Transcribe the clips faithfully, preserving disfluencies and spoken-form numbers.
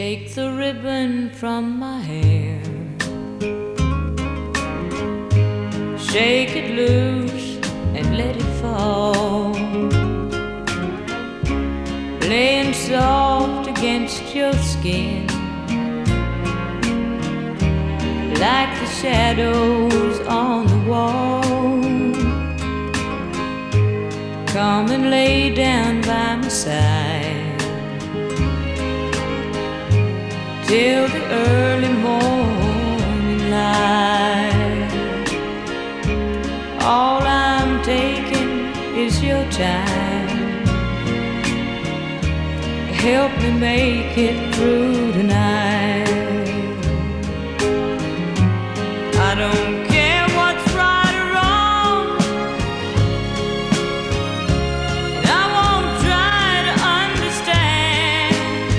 Take the ribbon from my hair, shake it loose and let it fall, laying soft against your skin, like the shadows on the wall. Come and lay down by my side till the early morning light. All I'm taking is your time. Help me make it through tonight. I don't care what's right or wrong, and I won't try to understand.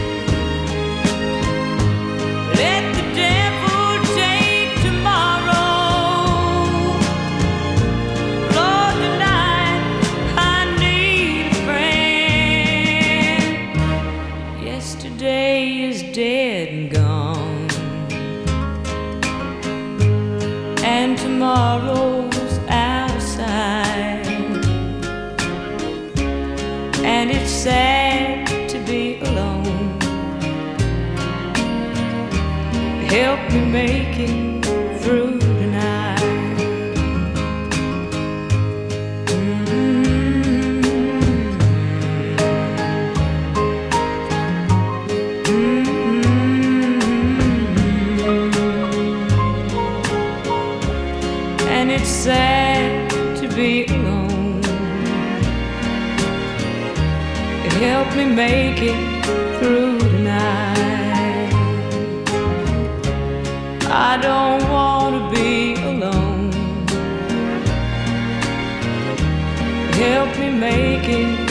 Let the devil take tomorrow. Lord, tonight I need a friend. Yesterday is dead and gone, and tomorrow's outside, and it's sad to be alone. Help me make it through tonight. And it's sad to be alone. Help me make it through tonight. I don't want to be alone. Help me make it